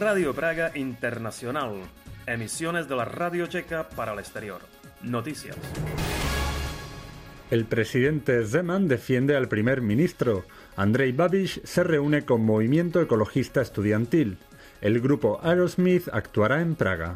Radio Praga Internacional. Emisiones de la Radio Checa para el exterior. Noticias. El presidente Zeman defiende al primer ministro. Andrej Babiš se reúne con Movimiento Ecologista Estudiantil. El grupo Aerosmith actuará en Praga.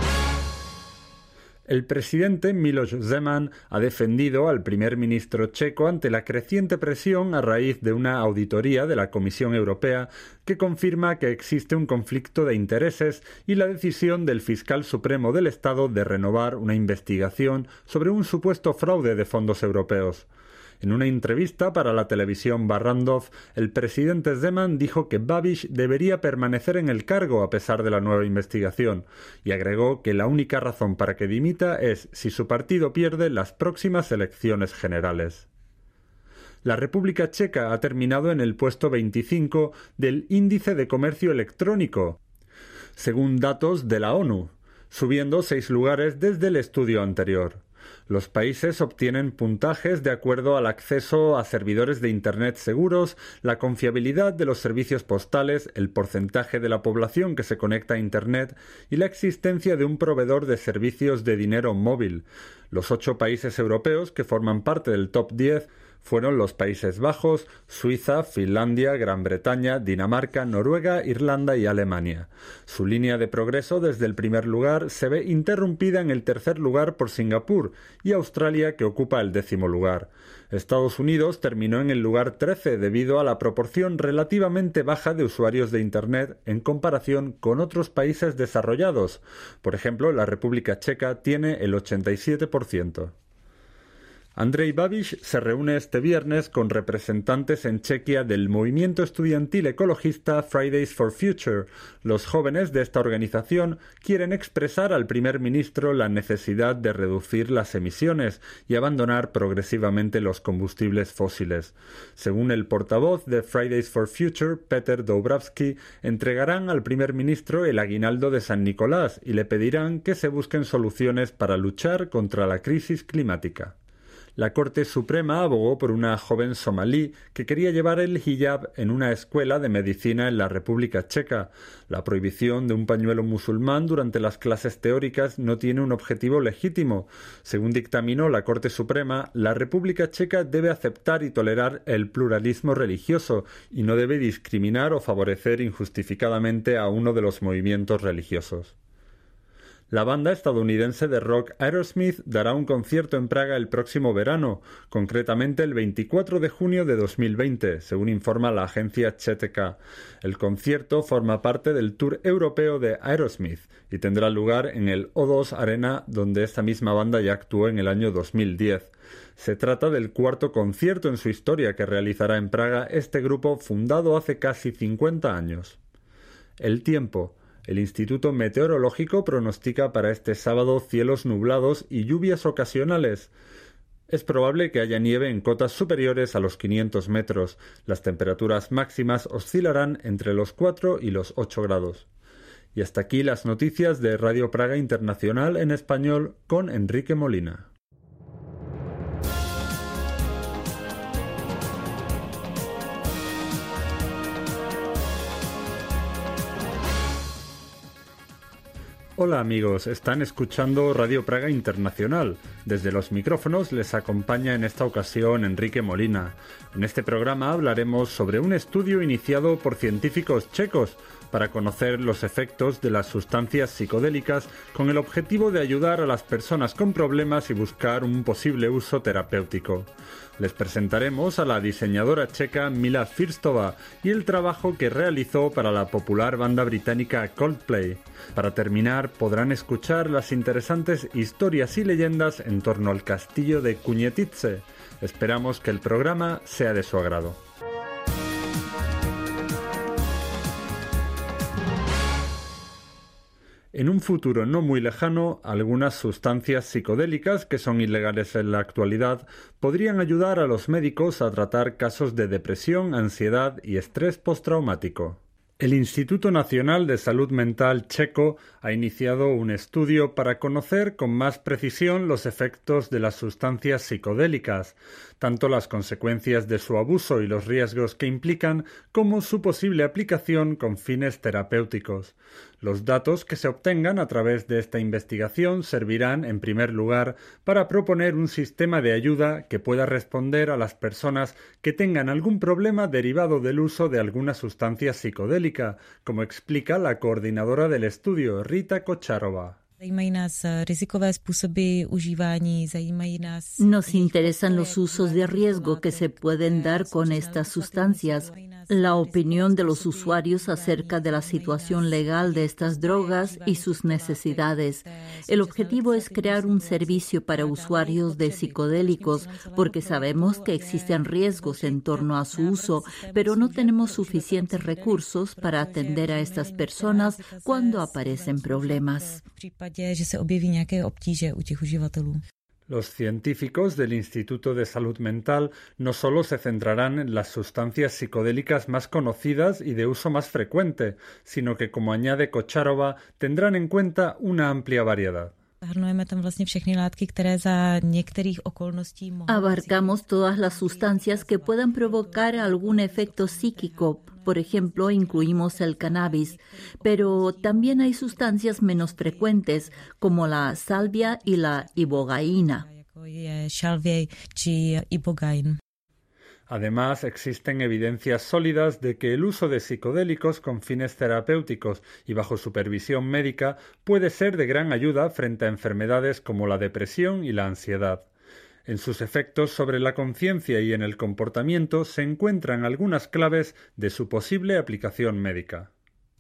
El presidente Miloš Zeman ha defendido al primer ministro checo ante la creciente presión a raíz de una auditoría de la Comisión Europea que confirma que existe un conflicto de intereses y la decisión del fiscal supremo del Estado de renovar una investigación sobre un supuesto fraude de fondos europeos. En una entrevista para la televisión Barrandov, el presidente Zeman dijo que Babiš debería permanecer en el cargo a pesar de la nueva investigación, y agregó que la única razón para que dimita es si su partido pierde las próximas elecciones generales. La República Checa ha terminado en el puesto 25 del Índice de Comercio Electrónico, según datos de la ONU, subiendo 6 lugares desde el estudio anterior. Los países obtienen puntajes de acuerdo al acceso a servidores de Internet seguros, la confiabilidad de los servicios postales, el porcentaje de la población que se conecta a Internet y la existencia de un proveedor de servicios de dinero móvil. Los 8 países europeos que forman parte del top 10 fueron los Países Bajos, Suiza, Finlandia, Gran Bretaña, Dinamarca, Noruega, Irlanda y Alemania. Su línea de progreso desde el primer lugar se ve interrumpida en el tercer lugar por Singapur y Australia, que ocupa el 10º lugar. Estados Unidos terminó en el lugar 13 debido a la proporción relativamente baja de usuarios de Internet en comparación con otros países desarrollados. Por ejemplo, la República Checa tiene el 87%. Andrej Babiš se reúne este viernes con representantes en Chequia del movimiento estudiantil ecologista Fridays for Future. Los jóvenes de esta organización quieren expresar al primer ministro la necesidad de reducir las emisiones y abandonar progresivamente los combustibles fósiles. Según el portavoz de Fridays for Future, Peter Dobravsky, entregarán al primer ministro el aguinaldo de San Nicolás y le pedirán que se busquen soluciones para luchar contra la crisis climática. La Corte Suprema abogó por una joven somalí que quería llevar el hijab en una escuela de medicina en la República Checa. La prohibición de un pañuelo musulmán durante las clases teóricas no tiene un objetivo legítimo. Según dictaminó la Corte Suprema, la República Checa debe aceptar y tolerar el pluralismo religioso y no debe discriminar o favorecer injustificadamente a uno de los movimientos religiosos. La banda estadounidense de rock Aerosmith dará un concierto en Praga el próximo verano, concretamente el 24 de junio de 2020, según informa la agencia CZK. El concierto forma parte del tour europeo de Aerosmith y tendrá lugar en el O2 Arena, donde esta misma banda ya actuó en el año 2010. Se trata del 4º concierto en su historia que realizará en Praga este grupo fundado hace casi 50 años. El tiempo. El Instituto Meteorológico pronostica para este sábado cielos nublados y lluvias ocasionales. Es probable que haya nieve en cotas superiores a los 500 metros. Las temperaturas máximas oscilarán entre los 4 y los 8 grados. Y hasta aquí las noticias de Radio Praga Internacional en español con Enrique Molina. Hola amigos, están escuchando Radio Praga Internacional. Desde los micrófonos les acompaña en esta ocasión Enrique Molina. En este programa hablaremos sobre un estudio iniciado por científicos checos para conocer los efectos de las sustancias psicodélicas con el objetivo de ayudar a las personas con problemas y buscar un posible uso terapéutico. Les presentaremos a la diseñadora checa Mila Firstova y el trabajo que realizó para la popular banda británica Coldplay. Para terminar, podrán escuchar las interesantes historias y leyendas en torno al castillo de Kunietice. Esperamos que el programa sea de su agrado. En un futuro no muy lejano, algunas sustancias psicodélicas que son ilegales en la actualidad podrían ayudar a los médicos a tratar casos de depresión, ansiedad y estrés postraumático. El Instituto Nacional de Salud Mental checo ha iniciado un estudio para conocer con más precisión los efectos de las sustancias psicodélicas, tanto las consecuencias de su abuso y los riesgos que implican, como su posible aplicación con fines terapéuticos. Los datos que se obtengan a través de esta investigación servirán, en primer lugar, para proponer un sistema de ayuda que pueda responder a las personas que tengan algún problema derivado del uso de alguna sustancia psicodélica, como explica la coordinadora del estudio, Rita Kočarová. Nos interesan los usos de riesgo que se pueden dar con estas sustancias, la opinión de los usuarios acerca de la situación legal de estas drogas y sus necesidades. El objetivo es crear un servicio para usuarios de psicodélicos, porque sabemos que existen riesgos en torno a su uso, pero no tenemos suficientes recursos para atender a estas personas cuando aparecen problemas. Los científicos del Instituto de Salud Mental no solo se centrarán en las sustancias psicodélicas más conocidas y de uso más frecuente, sino que, como añade Kočarová, tendrán en cuenta una amplia variedad. Abarcamos todas las sustancias que puedan provocar algún efecto psíquico. Por ejemplo, incluimos el cannabis, pero también hay sustancias menos frecuentes, como la salvia y la ibogaína. Además, existen evidencias sólidas de que el uso de psicodélicos con fines terapéuticos y bajo supervisión médica puede ser de gran ayuda frente a enfermedades como la depresión y la ansiedad. En sus efectos sobre la conciencia y en el comportamiento se encuentran algunas claves de su posible aplicación médica.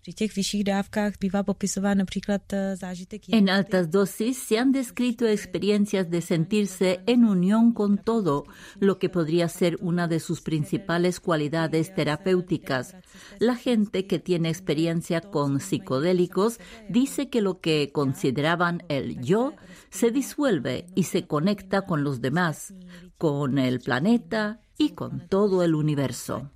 En altas dosis se han descrito experiencias de sentirse en unión con todo, lo que podría ser una de sus principales cualidades terapéuticas. La gente que tiene experiencia con psicodélicos dice que lo que consideraban el yo se disuelve y se conecta con los demás, con el planeta y con todo el universo.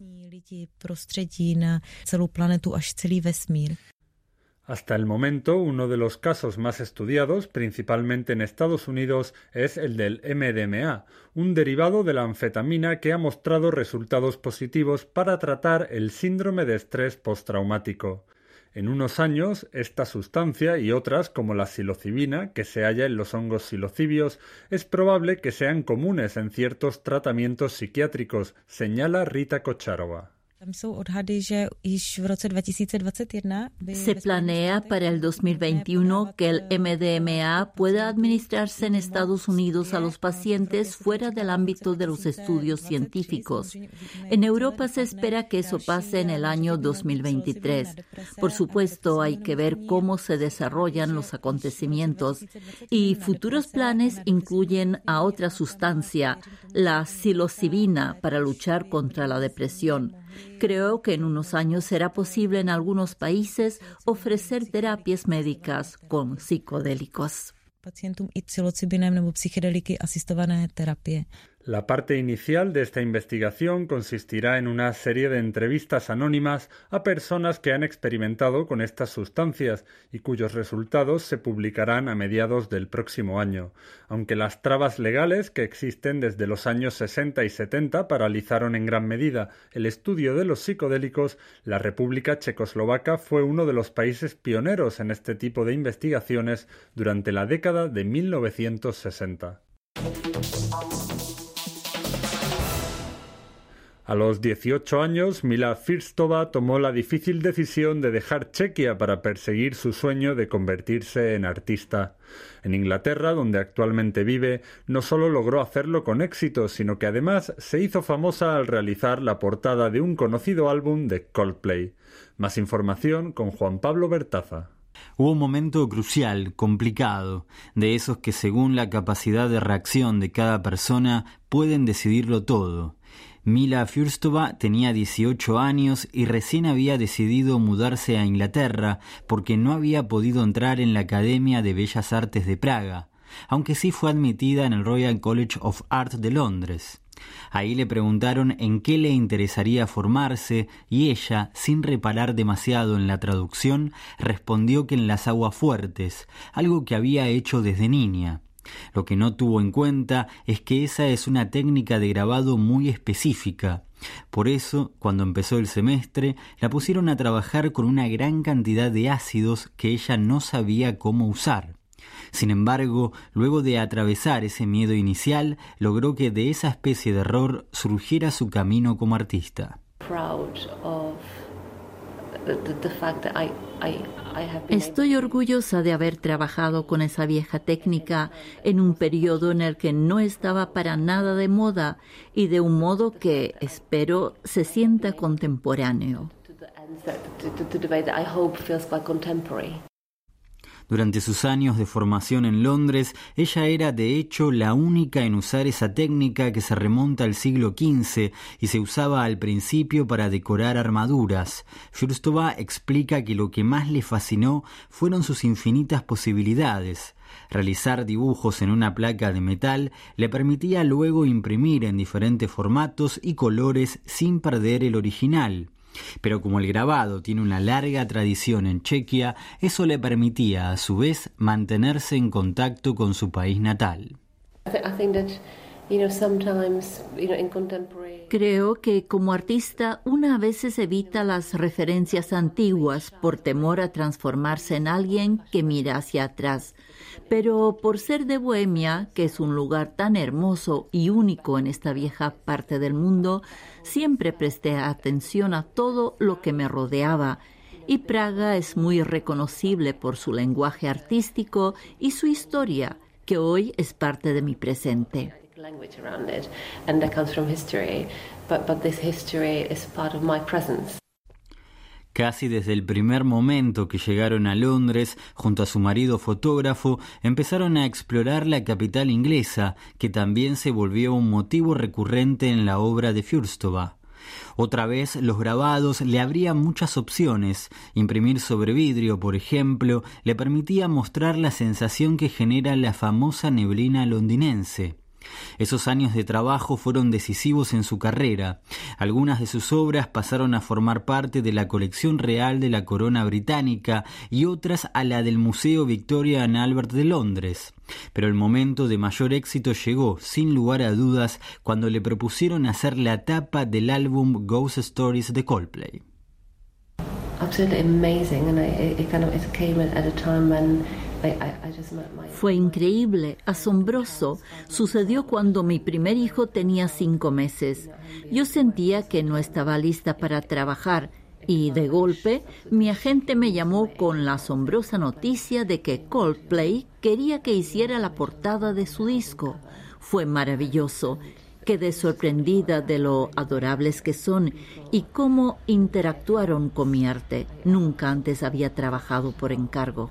Hasta el momento, uno de los casos más estudiados, principalmente en Estados Unidos, es el del MDMA, un derivado de la anfetamina que ha mostrado resultados positivos para tratar el síndrome de estrés postraumático. En unos años, esta sustancia y otras como la psilocibina, que se halla en los hongos psilocibios, es probable que sean comunes en ciertos tratamientos psiquiátricos, señala Rita Kočarová. Se planea para el 2021 que el MDMA pueda administrarse en Estados Unidos a los pacientes fuera del ámbito de los estudios científicos. En Europa se espera que eso pase en el año 2023. Por supuesto, hay que ver cómo se desarrollan los acontecimientos. Y futuros planes incluyen a otra sustancia, la psilocibina, para luchar contra la depresión. Creo que en unos años será posible en algunos países ofrecer terapias médicas con psicodélicos. La parte inicial de esta investigación consistirá en una serie de entrevistas anónimas a personas que han experimentado con estas sustancias y cuyos resultados se publicarán a mediados del próximo año. Aunque las trabas legales que existen desde los años 60 y 70 paralizaron en gran medida el estudio de los psicodélicos, la República Checoslovaca fue uno de los países pioneros en este tipo de investigaciones durante la década de 1960. A los 18 años, Mila Firstová tomó la difícil decisión de dejar Chequia para perseguir su sueño de convertirse en artista. En Inglaterra, donde actualmente vive, no solo logró hacerlo con éxito, sino que además se hizo famosa al realizar la portada de un conocido álbum de Coldplay. Más información con Juan Pablo Bertaza. Hubo un momento crucial, complicado, de esos que según la capacidad de reacción de cada persona pueden decidirlo todo. Mila Firstová tenía 18 años y recién había decidido mudarse a Inglaterra porque no había podido entrar en la Academia de Bellas Artes de Praga. aunque sí fue admitida en el Royal College of Art de Londres. Ahí le preguntaron en qué le interesaría formarse y ella, sin reparar demasiado en la traducción, respondió que en las aguafuertes, algo que había hecho desde niña. Lo que no tuvo en cuenta es que esa es una técnica de grabado muy específica. Por eso, cuando empezó el semestre, la pusieron a trabajar con una gran cantidad de ácidos que ella no sabía cómo usar. Sin embargo, luego de atravesar ese miedo inicial, logró que de esa especie de error surgiera su camino como artista. Estoy orgullosa de haber trabajado con esa vieja técnica en un periodo en el que no estaba para nada de moda y de un modo que, espero, se sienta contemporáneo. Durante sus años de formación en Londres, ella era de hecho la única en usar esa técnica que se remonta al siglo XV y se usaba al principio para decorar armaduras. Fürstova explica que lo que más le fascinó fueron sus infinitas posibilidades. Realizar dibujos en una placa de metal le permitía luego imprimir en diferentes formatos y colores sin perder el original. Pero como el grabado tiene una larga tradición en Chequia, eso le permitía a su vez mantenerse en contacto con su país natal. Creo que como artista una a veces evita las referencias antiguas por temor a transformarse en alguien que mira hacia atrás. Pero por ser de Bohemia, que es un lugar tan hermoso y único en esta vieja parte del mundo, siempre presté atención a todo lo que me rodeaba. Y Praga es muy reconocible por su lenguaje artístico y su historia, que hoy es parte de mi presente. Casi desde el primer momento que llegaron a Londres, junto a su marido fotógrafo, empezaron a explorar la capital inglesa, que también se volvió un motivo recurrente en la obra de Fürstova. Otra vez, los grabados le abrían muchas opciones. Imprimir sobre vidrio, por ejemplo, le permitía mostrar la sensación que genera la famosa neblina londinense. Esos años de trabajo fueron decisivos en su carrera. Algunas de sus obras pasaron a formar parte de la colección real de la corona británica y otras a la del Museo Victoria and Albert de Londres. Pero el momento de mayor éxito llegó, sin lugar a dudas, cuando le propusieron hacer la tapa del álbum Ghost Stories de Coldplay. Fue increíble, asombroso. Sucedió cuando mi primer hijo tenía 5 meses. Yo sentía que no estaba lista para trabajar y, de golpe, mi agente me llamó con la asombrosa noticia de que Coldplay quería que hiciera la portada de su disco. Fue maravilloso. Quedé sorprendida de lo adorables que son y cómo interactuaron con mi arte. Nunca antes había trabajado por encargo.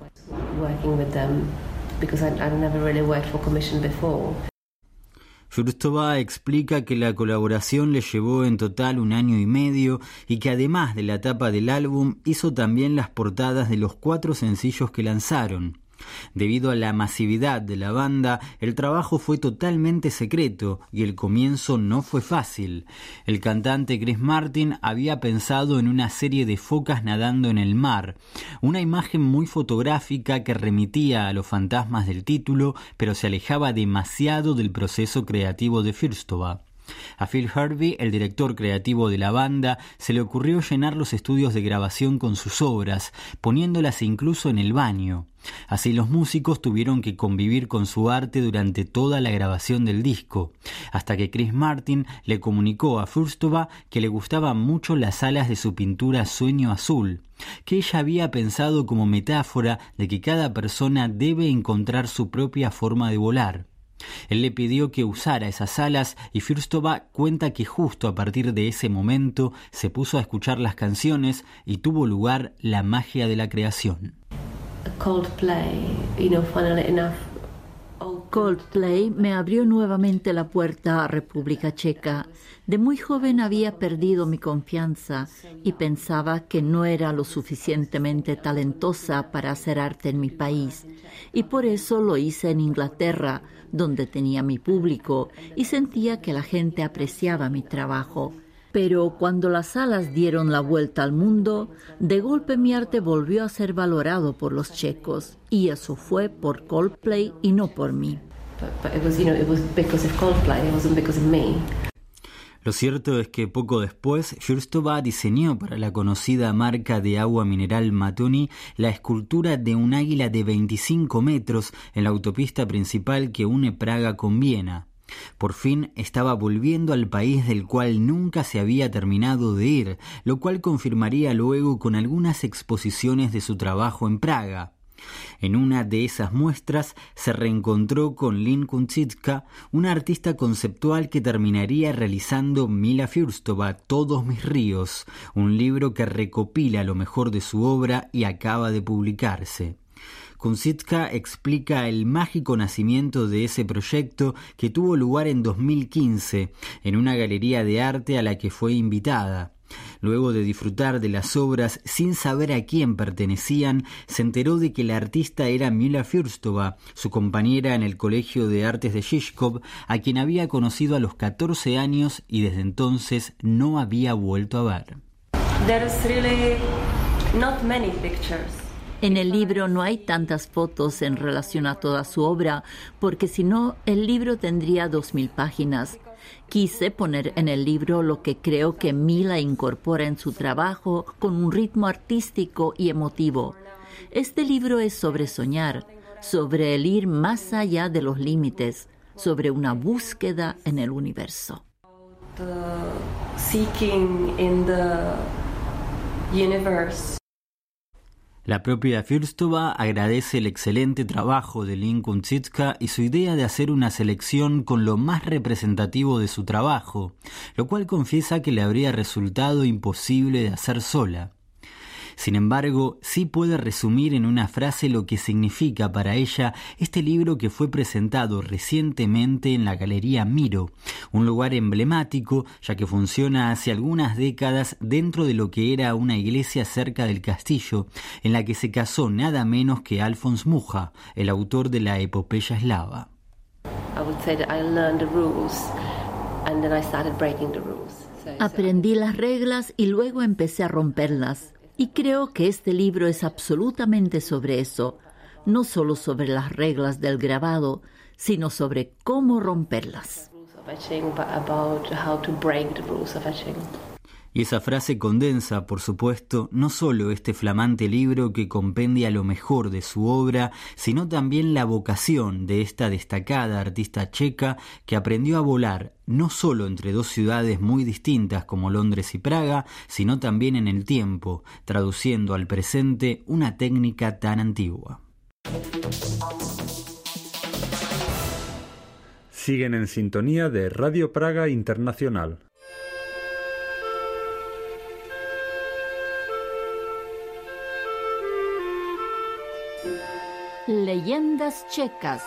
Fürstova explica que la colaboración le llevó en total 1 año y medio y que además de la tapa del álbum hizo también las portadas de los 4 sencillos que lanzaron. Debido a la masividad de la banda, el trabajo fue totalmente secreto y el comienzo no fue fácil. El cantante Chris Martin había pensado en una serie de focas nadando en el mar, una imagen muy fotográfica que remitía a los fantasmas del título, pero se alejaba demasiado del proceso creativo de Fürstova. A Phil Harvey, el director creativo de la banda, se le ocurrió llenar los estudios de grabación con sus obras, poniéndolas incluso en el baño. Así los músicos tuvieron que convivir con su arte durante toda la grabación del disco, hasta que Chris Martin le comunicó a Fürstova que le gustaban mucho las alas de su pintura Sueño Azul, que ella había pensado como metáfora de que cada persona debe encontrar su propia forma de volar. Él le pidió que usara esas alas y Fürstova cuenta que justo a partir de ese momento se puso a escuchar las canciones y tuvo lugar la magia de la creación. Coldplay me abrió nuevamente la puerta a República Checa. De muy joven había perdido mi confianza y pensaba que no era lo suficientemente talentosa para hacer arte en mi país. Y por eso lo hice en Inglaterra, donde tenía mi público y sentía que la gente apreciaba mi trabajo. Pero cuando las salas dieron la vuelta al mundo, de golpe mi arte volvió a ser valorado por los checos. Y eso fue por Coldplay y no por mí. Lo cierto es que poco después, Fürstova diseñó para la conocida marca de agua mineral Matoni la escultura de un águila de 25 metros en la autopista principal que une Praga con Viena. Por fin estaba volviendo al país del cual nunca se había terminado de ir, lo cual confirmaría luego con algunas exposiciones de su trabajo en Praga. En una de esas muestras se reencontró con Lynn Kunčička, una artista conceptual que terminaría realizando Mila Fürstova, Todos mis ríos, un libro que recopila lo mejor de su obra y acaba de publicarse. Kunčička explica el mágico nacimiento de ese proyecto que tuvo lugar en 2015 en una galería de arte a la que fue invitada. Luego de disfrutar de las obras sin saber a quién pertenecían, se enteró de que la artista era Mila Fürstova, su compañera en el Colegio de Artes de Žižkov, a quien había conocido a los 14 años y desde entonces no había vuelto a ver. There's really not many pictures. En el libro no hay tantas fotos en relación a toda su obra, porque si no, el libro tendría 2000 páginas. Quise poner en el libro lo que creo que Mila incorpora en su trabajo con un ritmo artístico y emotivo. Este libro es sobre soñar, sobre el ir más allá de los límites, sobre una búsqueda en el universo. Seeking in the universe. La propia Fürstova agradece el excelente trabajo de Lynn Kunčička y su idea de hacer una selección con lo más representativo de su trabajo, lo cual confiesa que le habría resultado imposible de hacer sola. Sin embargo, sí puede resumir en una frase lo que significa para ella este libro que fue presentado recientemente en la Galería Miro, un lugar emblemático ya que funciona hace algunas décadas dentro de lo que era una iglesia cerca del castillo, en la que se casó nada menos que Alfons Mucha, el autor de la epopeya eslava. Aprendí las reglas y luego empecé a romperlas. Y creo que este libro es absolutamente sobre eso, no solo sobre las reglas del grabado, sino sobre cómo romperlas. Y esa frase condensa, por supuesto, no solo este flamante libro que compendia lo mejor de su obra, sino también la vocación de esta destacada artista checa que aprendió a volar no solo entre dos ciudades muy distintas como Londres y Praga, sino también en el tiempo, traduciendo al presente una técnica tan antigua. Siguen en sintonía de Radio Praga Internacional. Leyendas checas.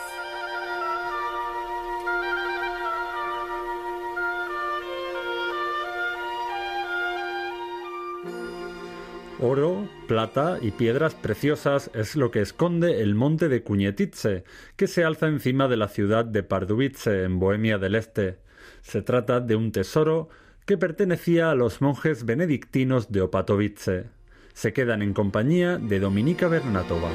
Oro, plata y piedras preciosas es lo que esconde el monte de Kunjetice, que se alza encima de la ciudad de Pardubice, en Bohemia del Este. Se trata de un tesoro que pertenecía a los monjes benedictinos de Opatovice. Se quedan en compañía de Dominika Bernatova.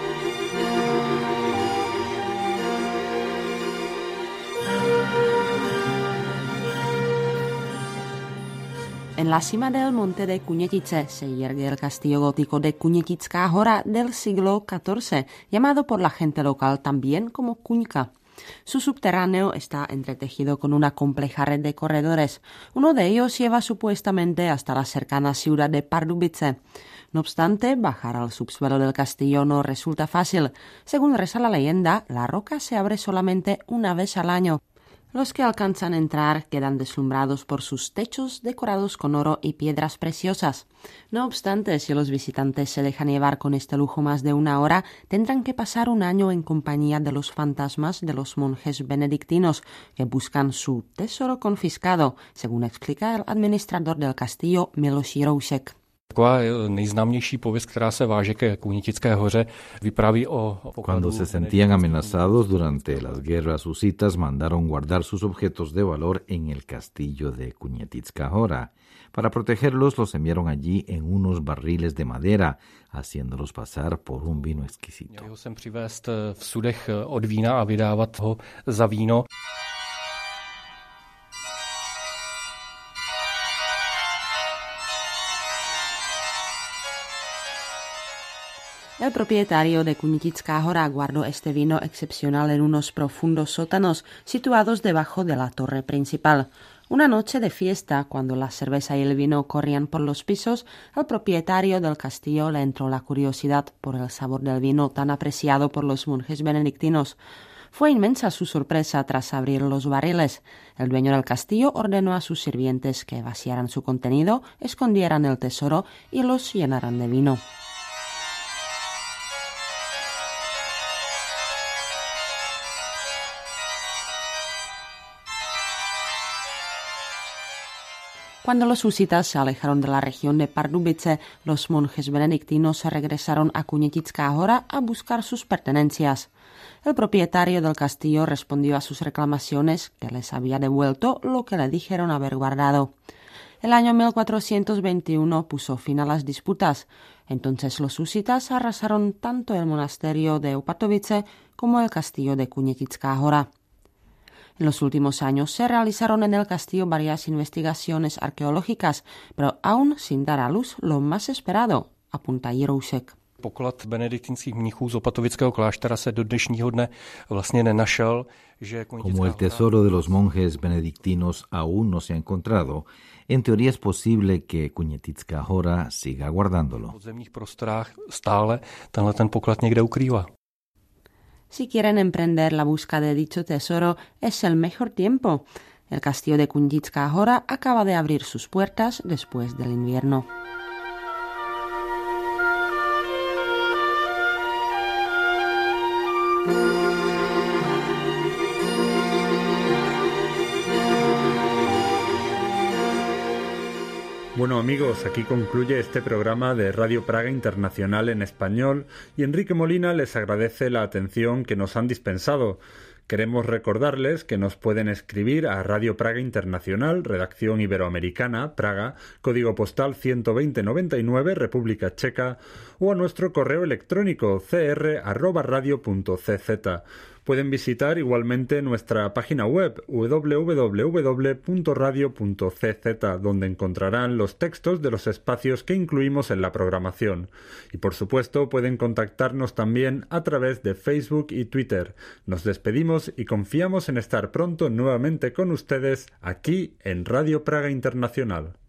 En la cima del monte de Kunjetice se yergue el castillo gótico de Kunjetická hora del siglo XIV, llamado por la gente local también como Kuňka. Su subterráneo está entretejido con una compleja red de corredores. Uno de ellos lleva supuestamente hasta la cercana ciudad de Pardubice. No obstante, bajar al subsuelo del castillo no resulta fácil. Según reza la leyenda, la roca se abre solamente una vez al año. Los que alcanzan a entrar quedan deslumbrados por sus techos decorados con oro y piedras preciosas. No obstante, si los visitantes se dejan llevar con este lujo más de una hora, tendrán que pasar un año en compañía de los fantasmas de los monjes benedictinos que buscan su tesoro confiscado, según explica el administrador del castillo, Miloš Jiroušek. Cuando se sentían amenazados durante las guerras husitas, mandaron guardar sus objetos de valor en el castillo de Kunětická Hora. Para protegerlos, los enviaron allí en unos barriles de madera, haciéndolos pasar por un vino exquisito. El propietario de Kunětická Hora guardó este vino excepcional en unos profundos sótanos situados debajo de la torre principal. Una noche de fiesta, cuando la cerveza y el vino corrían por los pisos, al propietario del castillo le entró la curiosidad por el sabor del vino tan apreciado por los monjes benedictinos. Fue inmensa su sorpresa tras abrir los barriles. El dueño del castillo ordenó a sus sirvientes que vaciaran su contenido, escondieran el tesoro y los llenaran de vino. Cuando los husitas se alejaron de la región de Pardubice, los monjes benedictinos se regresaron a Kunětická Hora a buscar sus pertenencias. El propietario del castillo respondió a sus reclamaciones que les había devuelto lo que le dijeron haber guardado. El año 1421 puso fin a las disputas. Entonces los husitas arrasaron tanto el monasterio de Opatovice como el castillo de Kunětická Hora. En los últimos años se realizaron en el castillo varias investigaciones arqueológicas, pero aún sin dar a luz lo más esperado, apunta Jiroušek. Poklad benediktinských mnichů z Opatovického kláštera se do dnešního dne vlastně nenašel. Como el tesoro de los monjes benedictinos aún no se ha encontrado, en teoría es posible que Kunětická Hora siga guardándolo. V podzemních prostorách stále ten poklad někde ukrývá. Si quieren emprender la búsqueda de dicho tesoro, es el mejor tiempo. El castillo de Kunětická Hora acaba de abrir sus puertas después del invierno. Bueno amigos, aquí concluye este programa de Radio Praga Internacional en español y Enrique Molina les agradece la atención que nos han dispensado. Queremos recordarles que nos pueden escribir a Radio Praga Internacional, Redacción Iberoamericana, Praga, código postal 12099, República Checa, o a nuestro correo electrónico cr@radio.cz. Pueden visitar igualmente nuestra página web www.radio.cz, donde encontrarán los textos de los espacios que incluimos en la programación. Y por supuesto pueden contactarnos también a través de Facebook y Twitter. Nos despedimos y confiamos en estar pronto nuevamente con ustedes aquí en Radio Praga Internacional.